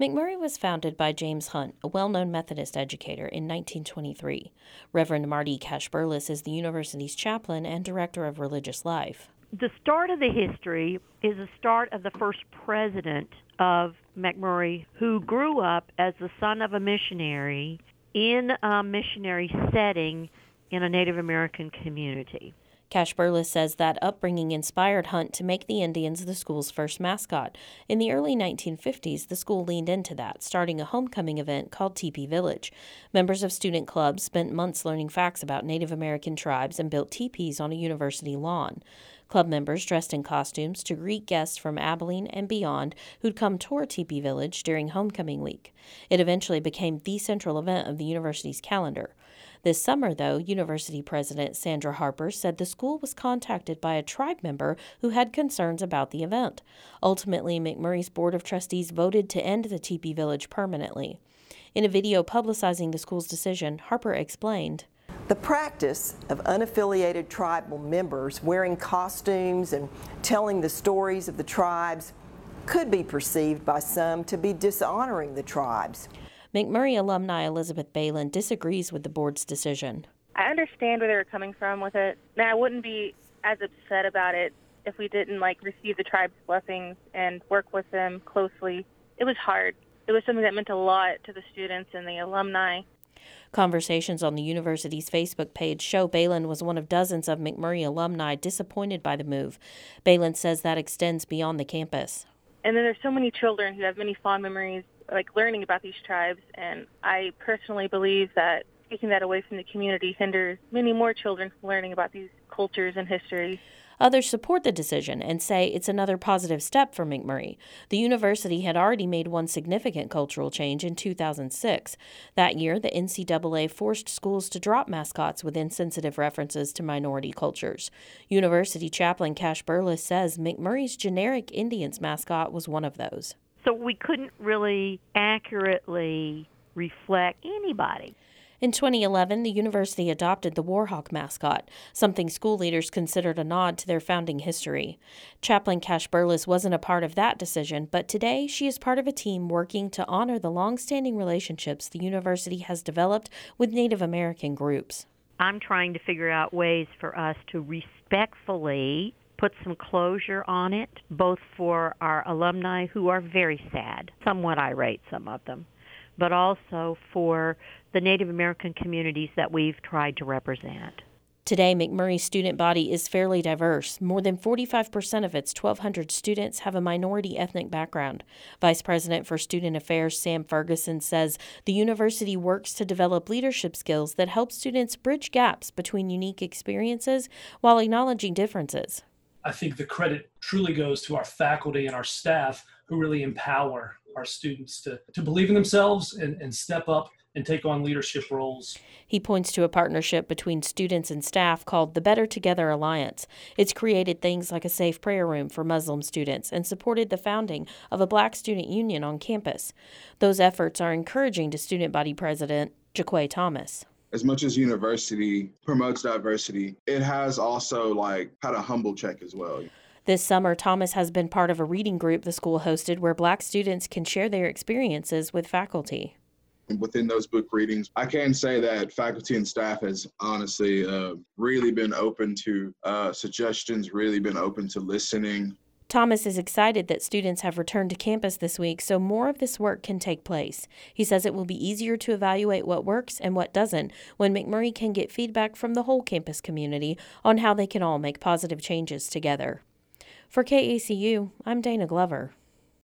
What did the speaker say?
McMurray was founded by James Hunt, a well-known Methodist educator, in 1923. Reverend Marty Cash-Burles is the university's chaplain and director of religious life. The start of the history is the start of the first president of McMurray, who grew up as the son of a missionary in a missionary setting in a Native American community. Cash-Burles says that upbringing inspired Hunt to make the Indians the school's first mascot. In the early 1950s, the school leaned into that, starting a homecoming event called Teepee Village. Members of student clubs spent months learning facts about Native American tribes and built teepees on a university lawn. Club members dressed in costumes to greet guests from Abilene and beyond who'd come tour Teepee Village during homecoming week. It eventually became the central event of the university's calendar. This summer, though, University President Sandra Harper said the school was contacted by a tribe member who had concerns about the event. Ultimately, McMurray's Board of Trustees voted to end the Teepee Village permanently. In a video publicizing the school's decision, Harper explained, "The practice of unaffiliated tribal members wearing costumes and telling the stories of the tribes could be perceived by some to be dishonoring the tribes." McMurray alumni Elizabeth Balin disagrees with the board's decision. I understand where they were coming from with it. Now, I wouldn't be as upset about it if we didn't receive the tribe's blessings and work with them closely. It was hard. It was something that meant a lot to the students and the alumni. Conversations on the university's Facebook page show Balin was one of dozens of McMurray alumni disappointed by the move. Balin says that extends beyond the campus. And then there's so many children who have many fond memories learning about these tribes, and I personally believe that taking that away from the community hinders many more children from learning about these cultures and history. Others support the decision and say it's another positive step for McMurray. The university had already made one significant cultural change in 2006. That year, the NCAA forced schools to drop mascots with insensitive references to minority cultures. University chaplain Cash-Burles says McMurray's generic Indians mascot was one of those. So we couldn't really accurately reflect anybody. In 2011, the university adopted the Warhawk mascot, something school leaders considered a nod to their founding history. Chaplain Cash-Burles wasn't a part of that decision, but today she is part of a team working to honor the long-standing relationships the university has developed with Native American groups. I'm trying to figure out ways for us to respectfully put some closure on it, both for our alumni who are very sad, somewhat irate, some of them, but also for the Native American communities that we've tried to represent. Today, McMurray's student body is fairly diverse. More than 45% of its 1,200 students have a minority ethnic background. Vice President for Student Affairs Sam Ferguson says the university works to develop leadership skills that help students bridge gaps between unique experiences while acknowledging differences. I think the credit truly goes to our faculty and our staff who really empower our students to believe in themselves and step up and take on leadership roles. He points to a partnership between students and staff called the Better Together Alliance. It's created things like a safe prayer room for Muslim students and supported the founding of a Black student union on campus. Those efforts are encouraging to student body president Jaquay Thomas. As much as university promotes diversity, it has also had a humble check as well. This summer, Thomas has been part of a reading group the school hosted where Black students can share their experiences with faculty. Within those book readings, I can say that faculty and staff has honestly really been open to suggestions, really been open to listening. Thomas is excited that students have returned to campus this week so more of this work can take place. He says it will be easier to evaluate what works and what doesn't when McMurray can get feedback from the whole campus community on how they can all make positive changes together. For KACU, I'm Dana Glover.